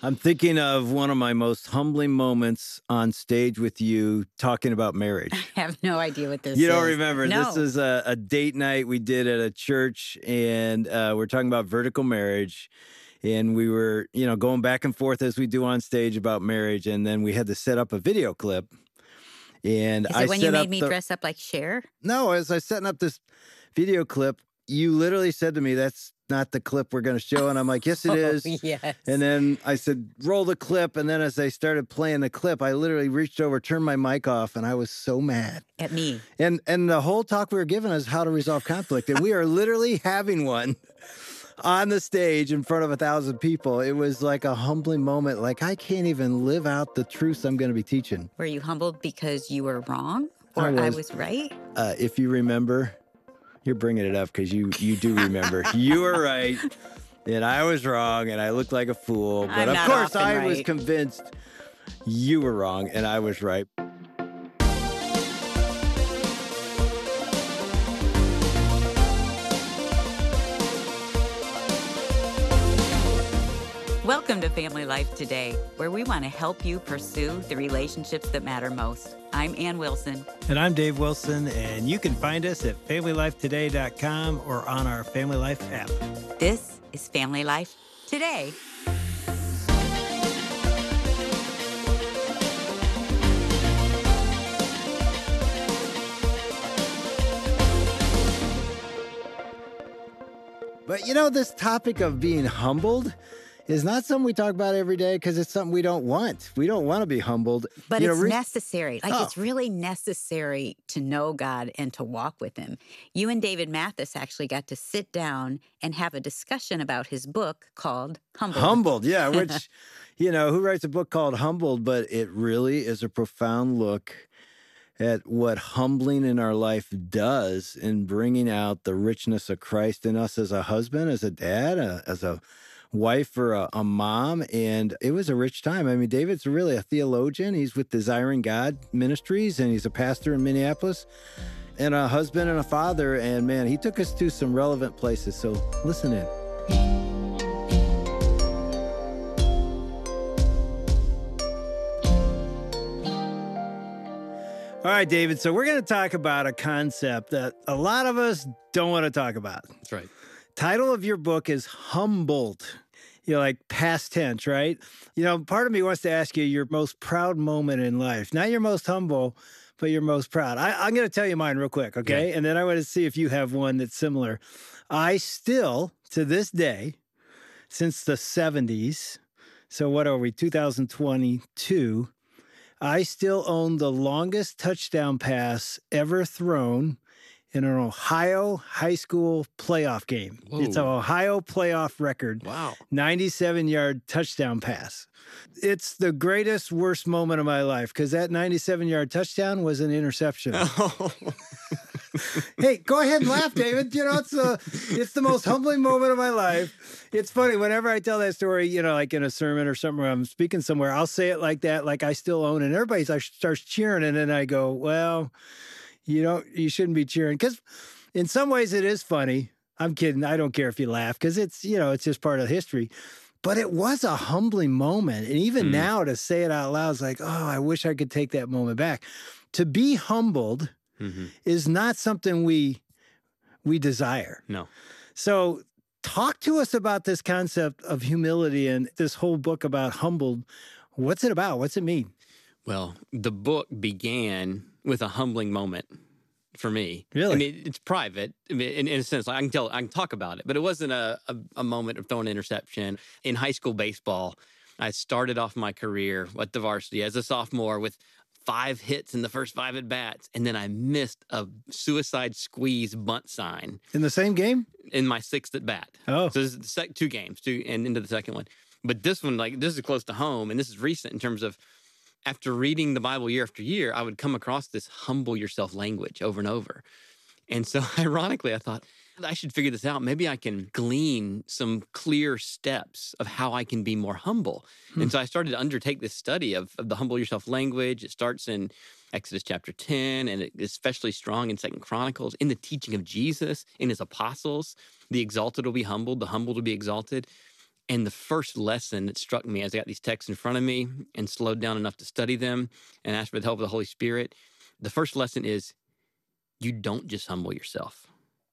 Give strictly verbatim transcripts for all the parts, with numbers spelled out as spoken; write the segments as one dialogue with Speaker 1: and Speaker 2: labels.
Speaker 1: I'm thinking of one of my most humbling moments on stage with you talking about marriage.
Speaker 2: I have no idea what this
Speaker 1: You don't
Speaker 2: is.
Speaker 1: remember. This
Speaker 2: No.
Speaker 1: is a, a date night we did at a church, and uh, we're talking about vertical marriage. And we were, you know, going back and forth as we do on stage about marriage. And then we had to set up a video clip. And
Speaker 2: Is
Speaker 1: I
Speaker 2: it when you
Speaker 1: set
Speaker 2: made
Speaker 1: up
Speaker 2: me
Speaker 1: the
Speaker 2: dress up like Cher?
Speaker 1: no, as I was setting up this video clip, you literally said to me, "That's not the clip we're going to show." And I'm like, "Yes, it
Speaker 2: Oh,
Speaker 1: is."
Speaker 2: yes.
Speaker 1: And then I said, "Roll the clip." And then as I started playing the clip, I literally reached over, turned my mic off, and I was so mad.
Speaker 2: At me.
Speaker 1: And and the whole talk we were given is how to resolve conflict. And we are literally having one on the stage in front of a thousand people. It was like a humbling moment. Like, I can't even live out the truths I'm going to be teaching.
Speaker 2: Were you humbled because you were wrong? Or
Speaker 1: I
Speaker 2: I
Speaker 1: was.
Speaker 2: was right?
Speaker 1: Uh, if you remember, you're bringing it up because you, you do remember. You were right, and I was wrong, and I looked like a fool. But
Speaker 2: I'm
Speaker 1: of
Speaker 2: not
Speaker 1: course,
Speaker 2: often
Speaker 1: I was
Speaker 2: right.
Speaker 1: convinced you were wrong, and I was right.
Speaker 2: Welcome to Family Life Today, where we want to help you pursue the relationships that matter most. I'm Ann Wilson.
Speaker 3: And I'm Dave Wilson, and you can find us at family life today dot com or on our Family Life app.
Speaker 2: This is Family Life Today.
Speaker 1: But you know, this topic of being humbled is not something we talk about every day because it's something we don't want. We don't want to be humbled.
Speaker 2: But
Speaker 1: You know,
Speaker 2: it's
Speaker 1: re-
Speaker 2: necessary. Like,
Speaker 1: Oh.
Speaker 2: it's really necessary to know God and to walk with him. You and David Mathis actually got to sit down and have a discussion about his book called Humbled.
Speaker 1: Humbled, yeah, which, you know, who writes a book called Humbled? But it really is a profound look at what humbling in our life does in bringing out the richness of Christ in us as a husband, as a dad, uh, as a wife or a, a mom. And it was a rich time. I mean, David's really a theologian. He's with Desiring God Ministries, and he's a pastor in Minneapolis, and a husband and a father. And man, he took us to some relevant places. So listen in. All right, David. So we're going to talk about a concept that a lot of us don't want to talk about.
Speaker 4: That's right.
Speaker 1: Title of your book is Humbled. You know, like past tense, right? You know, part of me wants to ask you your most proud moment in life. Not your most humble, but your most proud. I, I'm going to tell you mine real quick, okay?
Speaker 4: Yeah.
Speaker 1: And then I want to see if you have one that's similar. I still, to this day, since the seventies, so what are we, two thousand twenty-two, I still own the longest touchdown pass ever thrown in an Ohio high school playoff game.
Speaker 4: Whoa.
Speaker 1: It's an Ohio playoff record.
Speaker 4: Wow.
Speaker 1: ninety-seven-yard touchdown pass. It's the greatest, worst moment of my life because that ninety-seven-yard touchdown was an interception.
Speaker 4: Oh.
Speaker 1: Hey, go ahead and laugh, David. You know, it's the it's the most humbling moment of my life. It's funny, whenever I tell that story, you know, like in a sermon or something where I'm speaking somewhere, I'll say it like that, like I still own it. And everybody starts starts cheering, and then I go, well, you don't, you shouldn't be cheering. Because in some ways it is funny. I'm kidding. I don't care if you laugh because it's, you know, it's just part of history. But it was a humbling moment. And even
Speaker 4: Mm.
Speaker 1: now to say it out loud is like, oh, I wish I could take that moment back. To be humbled
Speaker 4: Mm-hmm.
Speaker 1: is not something we we desire.
Speaker 4: No.
Speaker 1: So talk to us about this concept of humility and this whole book about humbled. What's it about? What's it mean?
Speaker 4: Well, the book began with a humbling moment for me.
Speaker 1: Really?
Speaker 4: I mean, it's private. I mean, in, in a sense, I can tell, I can talk about it, but it wasn't a, a, a moment of throwing an interception. In high school baseball, I started off my career at the varsity as a sophomore with five hits in the first five at bats, and then I missed a suicide squeeze bunt sign
Speaker 1: In the same game?
Speaker 4: in my sixth at bat.
Speaker 1: Oh.
Speaker 4: So this is the sec- two games, two and into the second one. But this one, like, this is close to home, and this is recent in terms of after reading the Bible year after year, I would come across this humble yourself language over and over. And so ironically, I thought, I should figure this out. Maybe I can glean some clear steps of how I can be more humble.
Speaker 1: Hmm.
Speaker 4: And so I started to undertake this study of, of the humble yourself language. It starts in Exodus chapter ten, and it is especially strong in Second Chronicles, in the teaching of Jesus, in his apostles. The exalted will be humbled, the humbled will be exalted. And the first lesson that struck me as I got these texts in front of me and slowed down enough to study them and ask for the help of the Holy Spirit, the first lesson is you don't just humble yourself.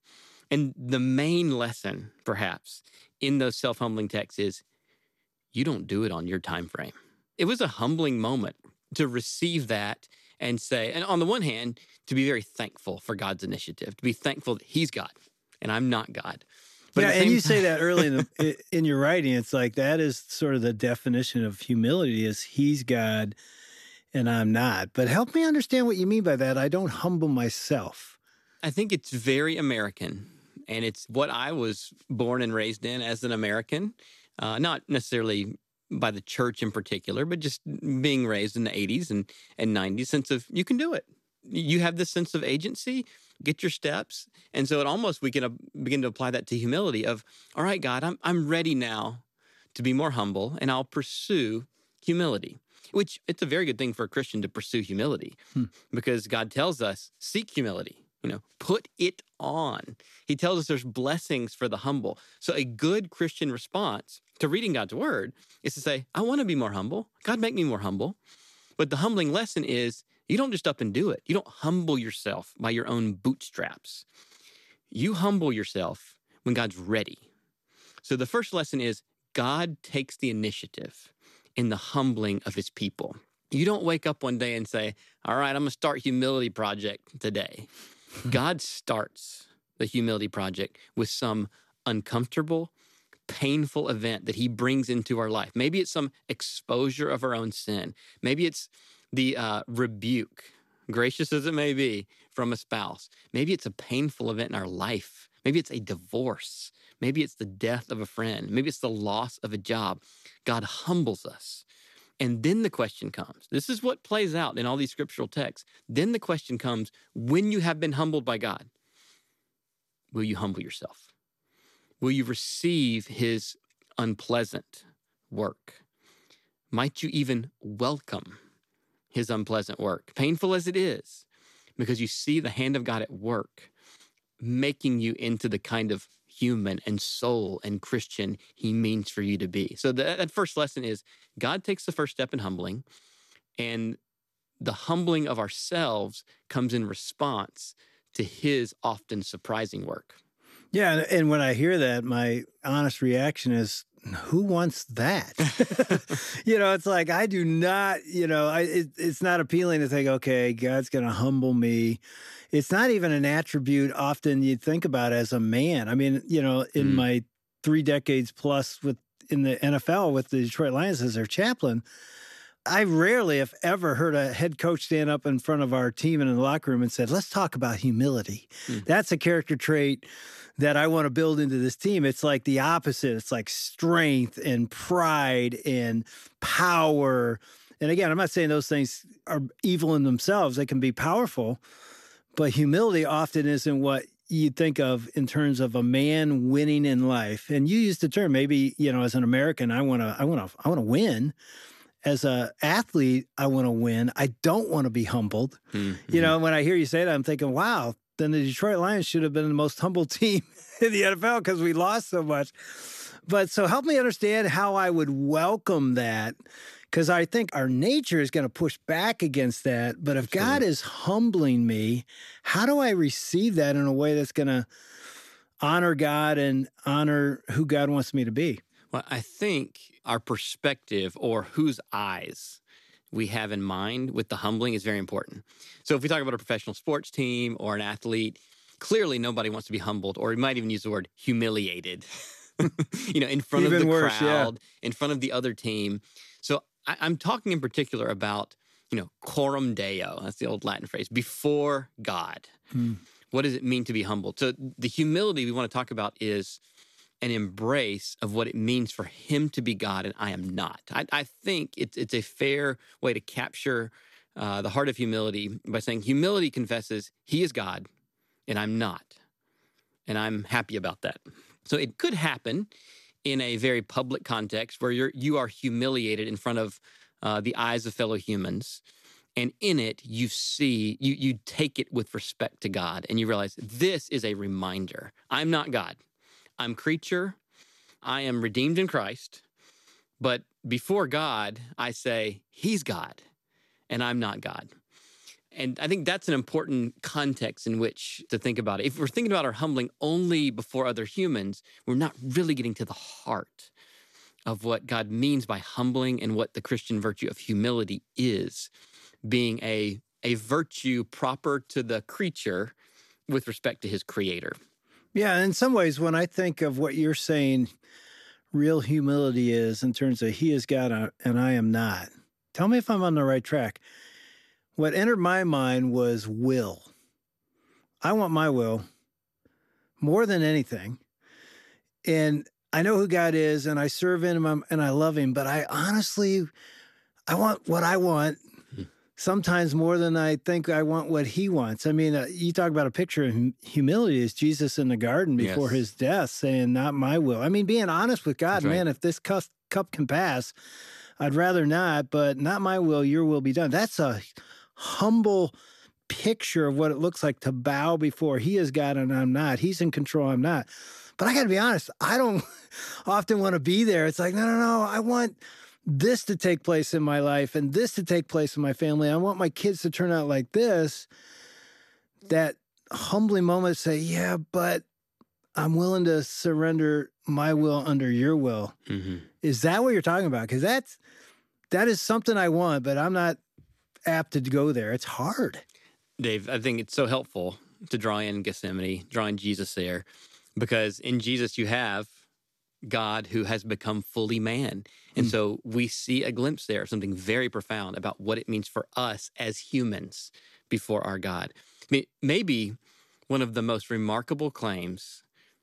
Speaker 4: And the main lesson, perhaps, in those self-humbling texts is you don't do it on your time frame. It was a humbling moment to receive that and say, and on the one hand, to be very thankful for God's initiative, to be thankful that he's God and I'm not God. But
Speaker 3: yeah,
Speaker 4: at the
Speaker 3: and
Speaker 4: same
Speaker 3: you say
Speaker 4: time-
Speaker 3: that early in, the, in your writing. It's like that is sort of the definition of humility is he's God and I'm not. But help me understand what you mean by that. I don't humble myself.
Speaker 4: I think it's very American, and it's what I was born and raised in as an American, uh, not necessarily by the church in particular, but just being raised in the eighties and, and nineties, sense of you can do it. You have this sense of agency, get your steps. And so it almost, we can uh, begin to apply that to humility of, all right, God, I'm, I'm ready now to be more humble, and I'll pursue humility, which it's a very good thing for a Christian to pursue humility
Speaker 3: Hmm.
Speaker 4: because God tells us, seek humility. You know, put it on. He tells us there's blessings for the humble. So a good Christian response to reading God's word is to say, I want to be more humble. God, make me more humble. But the humbling lesson is you don't just up and do it. You don't humble yourself by your own bootstraps. You humble yourself when God's ready. So the first lesson is God takes the initiative in the humbling of his people. You don't wake up one day and say, all right, I'm going to start humility project today. God starts the humility project with some uncomfortable, painful event that he brings into our life. Maybe it's some exposure of our own sin. Maybe it's the uh, rebuke, gracious as it may be, from a spouse. Maybe it's a painful event in our life. Maybe it's a divorce. Maybe it's the death of a friend. Maybe it's the loss of a job. God humbles us. And then the question comes, this is what plays out in all these scriptural texts. Then the question comes, when you have been humbled by God, will you humble yourself? Will you receive his unpleasant work? Might you even welcome his unpleasant work, painful as it is, because you see the hand of God at work, making you into the kind of human and soul and Christian he means for you to be. So that, that first lesson is God takes the first step in humbling, and the humbling of ourselves comes in response to his often surprising work.
Speaker 3: Yeah, and, and when I hear that, my honest reaction is, who wants that? you know, it's like, I do not, you know, I, it, it's not appealing to think, okay, God's going to humble me. It's not even an attribute often you'd think about as a man. I mean, you know, in
Speaker 4: Mm.
Speaker 3: my three decades plus with in the N F L with the Detroit Lions as their chaplain, I rarely, if ever, heard a head coach stand up in front of our team and in the locker room and said, let's talk about humility.
Speaker 4: Mm.
Speaker 3: That's a character trait that I want to build into this team. It's like the opposite. It's like strength and pride and power. And again, I'm not saying those things are evil in themselves. They can be powerful. But humility often isn't what you think of in terms of a man winning in life. And you used the term, maybe, you know, as an American, I want to, I want to, I want to win. As a athlete, I want to win. I don't want to be humbled.
Speaker 4: Mm-hmm.
Speaker 3: You know, when I hear you say that, I'm thinking, wow, then the Detroit Lions should have been the most humble team in the N F L because we lost so much. But so help me understand how I would welcome that, because I think our nature is going to push back against that. But if
Speaker 4: Sure.
Speaker 3: God is humbling me, how do I receive that in a way that's going to honor God and honor who God wants me to be?
Speaker 4: Well, I think our perspective or whose eyes we have in mind with the humbling is very important. So if we talk about a professional sports team or an athlete, clearly nobody wants to be humbled, or we might even use the word humiliated, you know, in front
Speaker 3: Even
Speaker 4: of the
Speaker 3: worse, yeah.
Speaker 4: crowd, in front of the other team. So I, I'm talking in particular about, you know, coram Deo. That's the old Latin phrase, before God.
Speaker 3: Hmm.
Speaker 4: What does it mean to be humbled? So the humility we want to talk about is an embrace of what it means for him to be God and I am not. I, I think it's it's a fair way to capture uh, the heart of humility by saying humility confesses he is God and I'm not. And I'm happy about that. So it could happen in a very public context where you're you are humiliated in front of uh, the eyes of fellow humans. And in it, you see, you you take it with respect to God and you realize this is a reminder. I'm not God. I'm creature. I am redeemed in Christ, but before God, I say, he's God, and I'm not God. And I think that's an important context in which to think about it. If we're thinking about our humbling only before other humans, we're not really getting to the heart of what God means by humbling and what the Christian virtue of humility is, being a, a virtue proper to the creature with respect to his creator.
Speaker 3: Yeah, in some ways, when I think of what you're saying, real humility is in terms of he is God and I am not. Tell me if I'm on the right track. What entered my mind was will. I want my will more than anything. And I know who God is and I serve him and I love him, but I honestly, I want what I want sometimes more than I think I want what he wants. I mean, uh, you talk about a picture of humility is Jesus in the garden before
Speaker 4: Yes.
Speaker 3: his death saying, not my will. I mean, being honest with God,
Speaker 4: That's right.
Speaker 3: man, if this cup, cup can pass, I'd rather not, but not my will, your will be done. That's a humble picture of what it looks like to bow before he is God and I'm not. He's in control, I'm not. But I got to be honest, I don't often want to be there. It's like, no, no, no, I want this to take place in my life and this to take place in my family. I want my kids to turn out like this. That humbling moment to say, yeah, but I'm willing to surrender my will under your will.
Speaker 4: Mm-hmm.
Speaker 3: Is that what you're talking about? Because that's, that is something I want, but I'm not apt to go there. It's hard.
Speaker 4: Dave, I think it's so helpful to draw in Gethsemane, draw in Jesus there, because in Jesus you have God who has become fully man. And
Speaker 3: Mm.
Speaker 4: so we see a glimpse there of something very profound about what it means for us as humans before our God. I mean, maybe one of the most remarkable claims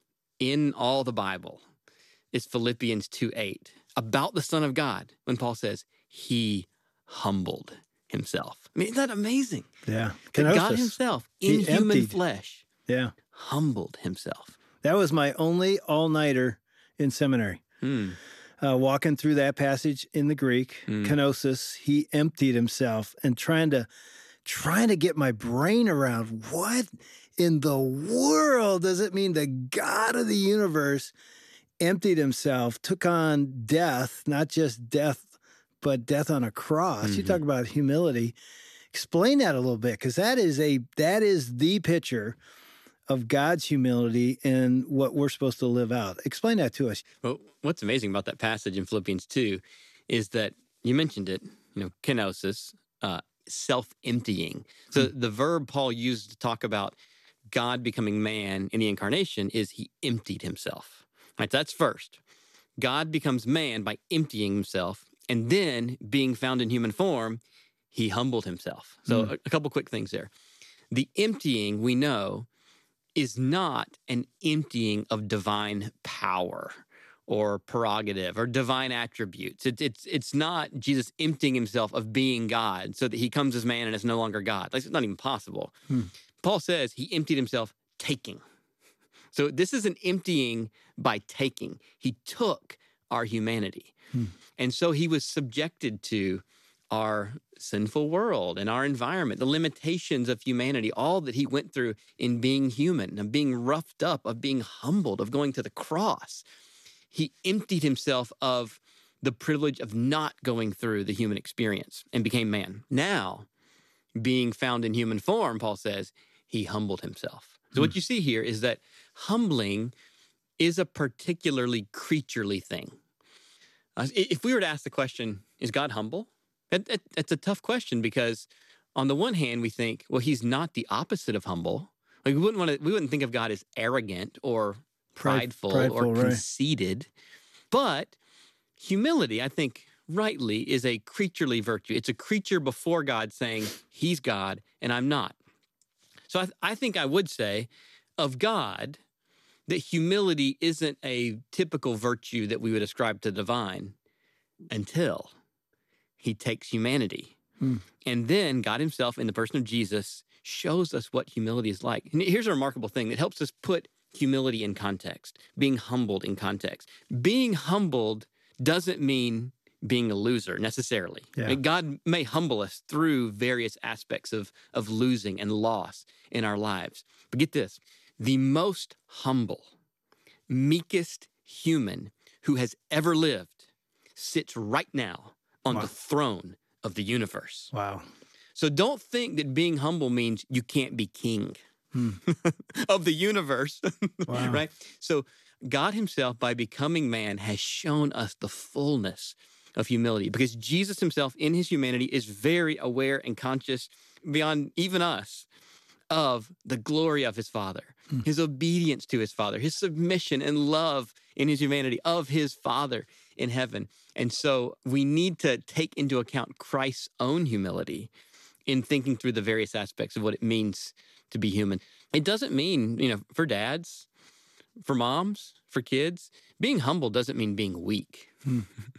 Speaker 4: in all the Bible is Philippians two eight about the Son of God, when Paul says, he humbled himself. I mean, isn't that amazing?
Speaker 3: Yeah.
Speaker 4: That God
Speaker 3: Kenosis.
Speaker 4: himself, in
Speaker 3: He
Speaker 4: human
Speaker 3: emptied.
Speaker 4: flesh,
Speaker 3: Yeah.
Speaker 4: humbled himself.
Speaker 3: That was my only all-nighter in seminary.
Speaker 4: Hmm.
Speaker 3: Uh, walking through that passage in the Greek,
Speaker 4: Mm.
Speaker 3: kenosis, he emptied himself and trying to trying to get my brain around what in the world does it mean the God of the universe emptied himself, took on death, not just death, but death on a cross. You
Speaker 4: Mhm.
Speaker 3: talk about humility. Explain that a little bit, because that is a that is the picture of God's humility and what we're supposed to live out. Explain that to us.
Speaker 4: Well, what's amazing about that passage in Philippians two is that you mentioned it, you know, kenosis, uh, self-emptying. So the verb Paul used to talk about God becoming man in the incarnation is he emptied himself. Right? That's first. God becomes man by emptying himself, and then being found in human form, he humbled himself. So
Speaker 3: Mm.
Speaker 4: a, a couple quick things there. The emptying, we know, is not an emptying of divine power or prerogative or divine attributes. It, it's it's not Jesus emptying himself of being God so that he comes as man and is no longer God. Like, it's not even possible.
Speaker 3: Hmm.
Speaker 4: Paul says he emptied himself taking. So this is an emptying by taking. He took our humanity.
Speaker 3: Hmm.
Speaker 4: And so he was subjected to our sinful world and our environment, the limitations of humanity, all that he went through in being human, of being roughed up, of being humbled, of going to the cross. He emptied himself of the privilege of not going through the human experience and became man. Now, being found in human form, Paul says, he humbled himself. So what you see here is that humbling is a particularly creaturely thing. Uh, if we were to ask the question, is God humble? It, it, it's a tough question because on the one hand, we think, well, he's not the opposite of humble. Like we wouldn't want to, we wouldn't think of God as arrogant or prideful,
Speaker 3: prideful,
Speaker 4: or
Speaker 3: right.
Speaker 4: conceited. But humility, I think, rightly, is a creaturely virtue. It's a creature before God saying, he's God and I'm not. So I, th- I think I would say of God that humility isn't a typical virtue that we would ascribe to the divine until he takes humanity.
Speaker 3: Hmm.
Speaker 4: And then God himself in the person of Jesus shows us what humility is like. And here's a remarkable thing that helps us put humility in context, being humbled in context. Being humbled doesn't mean being a loser necessarily.
Speaker 3: Yeah.
Speaker 4: I mean, God may humble us through various aspects of, of losing and loss in our lives. But get this, the most humble, meekest human who has ever lived sits right now on
Speaker 3: Wow.
Speaker 4: the throne of the universe.
Speaker 3: Wow.
Speaker 4: So don't think that being humble means you can't be king
Speaker 3: Hmm.
Speaker 4: of the universe,
Speaker 3: Wow.
Speaker 4: right? So God himself, by becoming man, has shown us the fullness of humility, because Jesus himself in his humanity is very aware and conscious beyond even us of the glory of his Father,
Speaker 3: Hmm.
Speaker 4: his obedience to his Father, his submission and love in his humanity of his Father in heaven. And so we need to take into account Christ's own humility in thinking through the various aspects of what it means to be human. It doesn't mean, you know, for dads, for moms, for kids, being humble doesn't mean being weak.
Speaker 3: Hmm.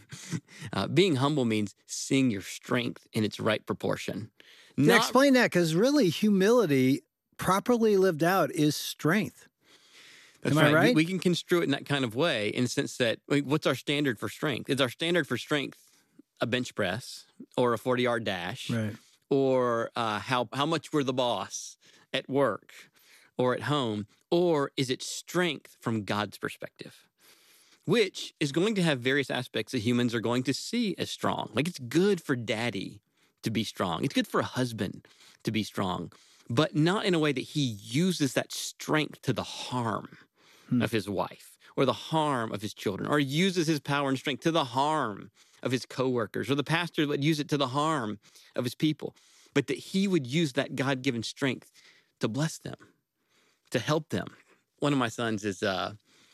Speaker 4: uh, being humble means seeing your strength in its right proportion.
Speaker 3: Yeah,
Speaker 4: Not
Speaker 3: explain that, because really humility, properly lived out, is strength.
Speaker 4: That's
Speaker 3: Am I
Speaker 4: right. We-
Speaker 3: right?
Speaker 4: We, can construe it in that kind of way, in the sense that, like, what's our standard for strength? Is our standard for strength a bench press or a forty-yard dash,
Speaker 3: Right.
Speaker 4: or uh, how how much we're the boss at work or at home, or is it strength from God's perspective, which is going to have various aspects that humans are going to see as strong? Like, it's good for daddy to be strong. It's good for a husband to be strong, but not in a way that he uses that strength to the harm
Speaker 3: Hmm.
Speaker 4: of his wife or the harm of his children, or uses his power and strength to the harm of his coworkers, or the pastor would use it to the harm of his people, but that he would use that God-given strength to bless them, to help them. One of my sons is uh,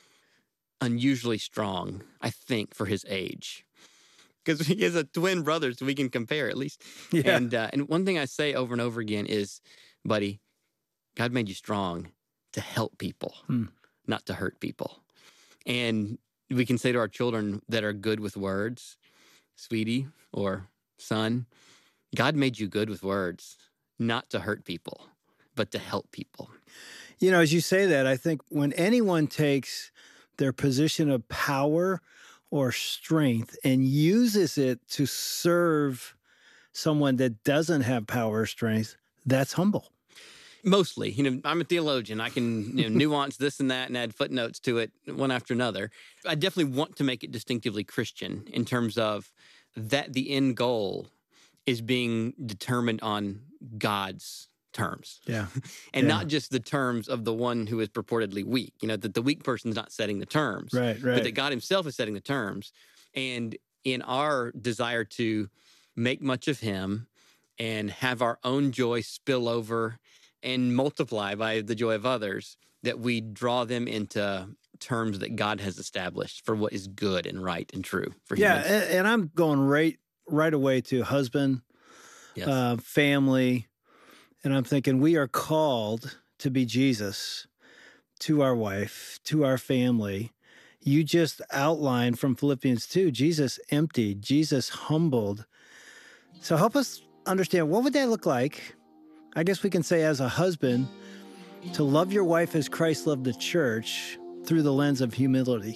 Speaker 4: unusually strong, I think, for his age, because he has a twin brother, so we can compare at least.
Speaker 3: Yeah.
Speaker 4: And uh, and one thing I say over and over again is, buddy, God made you strong to help people,
Speaker 3: Hmm.
Speaker 4: not to hurt people. And we can say to our children that are good with words, sweetie or son, God made you good with words, not to hurt people, but to help people.
Speaker 3: You know, as you say that, I think when anyone takes their position of power or strength and uses it to serve someone that doesn't have power or strength, that's humble.
Speaker 4: Mostly, you know, I'm a theologian. I can, you know, nuance this and that and add footnotes to it one after another. I definitely want to make it distinctively Christian in terms of that the end goal is being determined on God's terms.
Speaker 3: Yeah.
Speaker 4: And
Speaker 3: Yeah.
Speaker 4: not just the terms of the one who is purportedly weak. You know, that the weak person's not setting the terms,
Speaker 3: Right,
Speaker 4: but that
Speaker 3: right.
Speaker 4: God himself is setting the terms. And in our desire to make much of him and have our own joy spill over and multiply by the joy of others, that we draw them into terms that God has established for what is good and right and true for
Speaker 3: Yeah,
Speaker 4: humans.
Speaker 3: and, and I'm going right right away to husband,
Speaker 4: Yes.
Speaker 3: uh, family, and I'm thinking we are called to be Jesus to our wife, to our family. You just outlined from Philippians two, Jesus emptied, Jesus humbled. So help us understand, what would that look like? I guess we can say, as a husband, to love your wife as Christ loved the church through the lens of humility.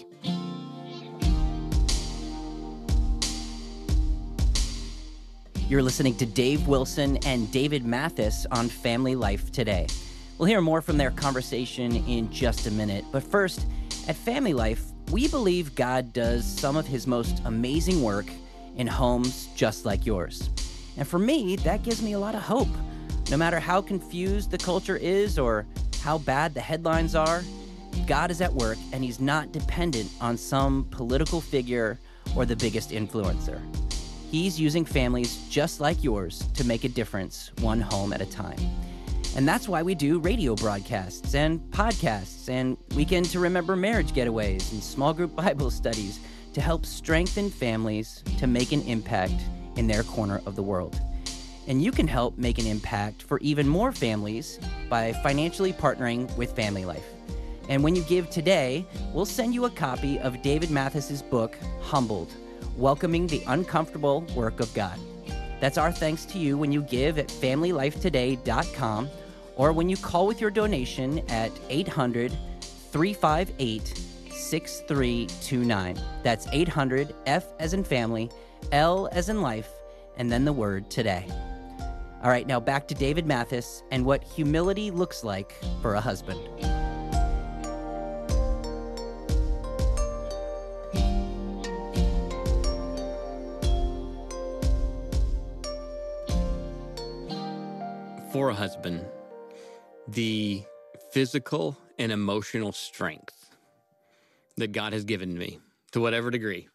Speaker 5: You're listening to Dave Wilson and David Mathis on Family Life Today. We'll hear more from their conversation in just a minute, but first, at Family Life, we believe God does some of his most amazing work in homes just like yours. And for me, that gives me a lot of hope. No matter how confused the culture is or how bad the headlines are, God is at work, and he's not dependent on some political figure or the biggest influencer. He's using families just like yours to make a difference, one home at a time. And that's why we do radio broadcasts and podcasts and Weekend to Remember marriage getaways and small group Bible studies to help strengthen families to make an impact in their corner of the world. And you can help make an impact for even more families by financially partnering with Family Life. And when you give today, we'll send you a copy of David Mathis's book, Humbled, Welcoming the Uncomfortable Work of God. That's our thanks to you when you give at family life today dot com or when you call with your donation at eight hundred, three five eight, six three two nine. That's eight hundred, F as in family, L as in life, and then the word today. All right, now back to David Mathis and what humility looks like for a husband.
Speaker 4: for a husband, the physical and emotional strength that God has given me, to whatever degree.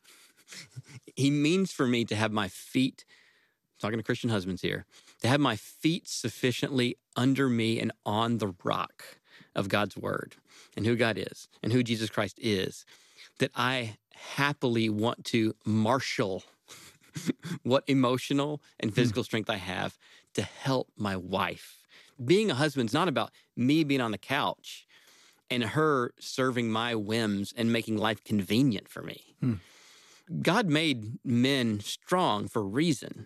Speaker 4: He means for me to have my feet, talking to Christian husbands here, to have my feet sufficiently under me and on the rock of God's word and who God is and who Jesus Christ is, that I happily want to marshal what emotional and physical strength I have to help my wife. Being a husband's not about me being on the couch and her serving my whims and making life convenient for me. Hmm. God made men strong for a reason,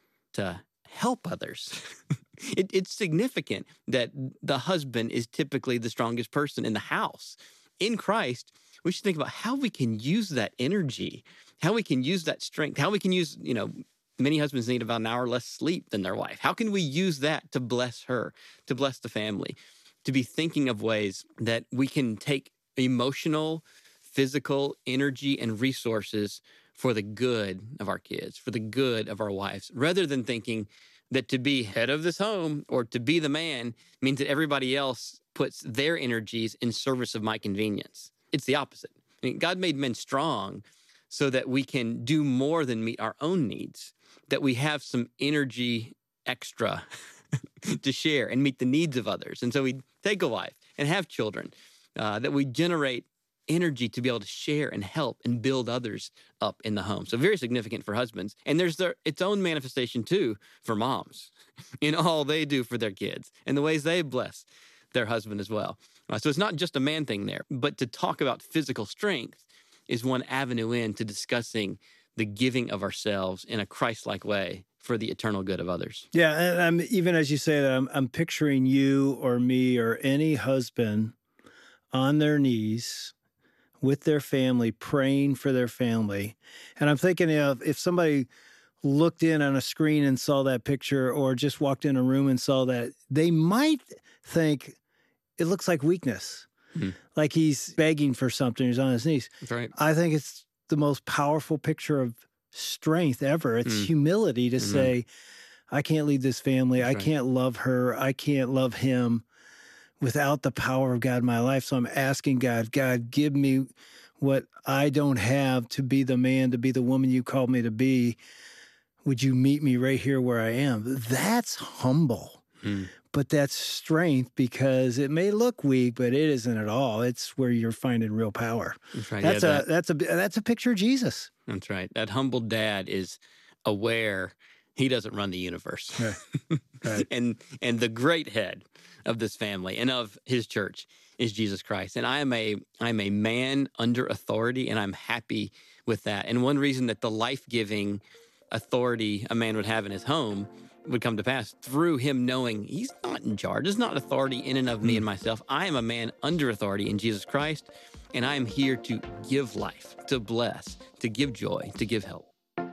Speaker 4: to help others. it, it's significant that the husband is typically the strongest person in the house. In Christ, we should think about how we can use that energy, how we can use that strength, how we can use, you know, many husbands need about an hour less sleep than their wife. How can we use that to bless her, to bless the family, to be thinking of ways that we can take emotional, physical energy and resources for the good of our kids, for the good of our wives, rather than thinking that to be head of this home or to be the man means that everybody else puts their energies in service of my convenience. It's the opposite. I mean, God made men strong so that we can do more than meet our own needs, that we have some energy extra to share and meet the needs of others. And so we take a wife and have children, uh, that we generate energy to be able to share and help and build others up in the home. So very significant for husbands. And there's their, its own manifestation too for moms in all they do for their kids and the ways they bless their husband as well. Uh, so it's not just a man thing there, but to talk about physical strength is one avenue into discussing the giving of ourselves in a Christ-like way for the eternal good of others.
Speaker 3: Yeah, and I'm, even as you say that, I'm, I'm picturing you or me or any husband on their knees with their family, praying for their family. And I'm thinking of if somebody looked in on a screen and saw that picture or just walked in a room and saw that, they might think it looks like weakness, mm-hmm. like he's begging for something, he's on his knees.
Speaker 4: That's right.
Speaker 3: I think it's the most powerful picture of strength ever. It's mm. humility to mm-hmm. say, I can't lead this family. That's I right. can't love her. I can't love him without the power of God in my life. So I'm asking God, God, give me what I don't have to be the man, to be the woman you called me to be. Would you meet me right here where I am? That's humble, mm. but that's strength, because it may look weak, but it isn't at all. It's where you're finding real power.
Speaker 4: That's right.
Speaker 3: That's
Speaker 4: yeah,
Speaker 3: a
Speaker 4: that,
Speaker 3: that's a that's a picture of Jesus.
Speaker 4: That's right. That humble dad is aware he doesn't run the universe. Right. Right. and and the great head of this family and of his church is Jesus Christ. And I am a I'm a man under authority, and I'm happy with that. And one reason that the life-giving authority a man would have in his home would come to pass through him knowing he's not in charge. It's not authority in and of me and myself. I am a man under authority in Jesus Christ, and I am here to give life, to bless, to give joy, to give help.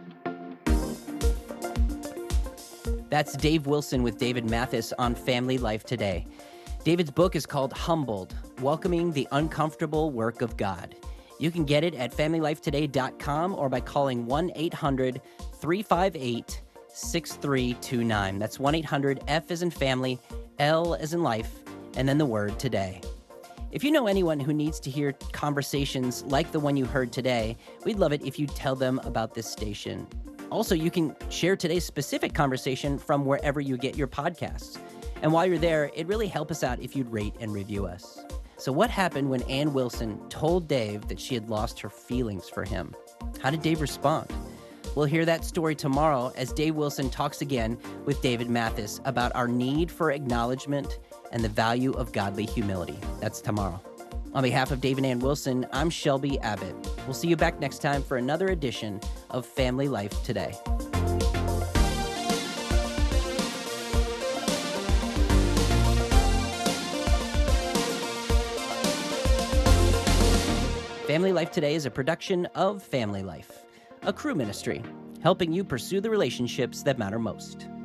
Speaker 5: That's Dave Wilson with David Mathis on Family Life Today. David's book is called Humbled, Welcoming the Uncomfortable Work of God. You can get it at family life today dot com or by calling one eight hundred three five eight six three two nine. That's one eight hundred F as in family, L as in life, and then the word today. If you know anyone who needs to hear conversations like the one you heard today, we'd love it if you'd tell them about this station. Also, you can share today's specific conversation from wherever you get your podcasts. And while you're there, it'd really help us out if you'd rate and review us. So what happened when Ann Wilson told Dave that she had lost her feelings for him? How did Dave respond? We'll hear that story tomorrow as Dave Wilson talks again with David Mathis about our need for acknowledgement and the value of godly humility. That's tomorrow. On behalf of Dave and Ann Wilson, I'm Shelby Abbott. We'll see you back next time for another edition of Family Life Today. Family Life Today is a production of Family Life, a crew ministry, helping you pursue the relationships that matter most.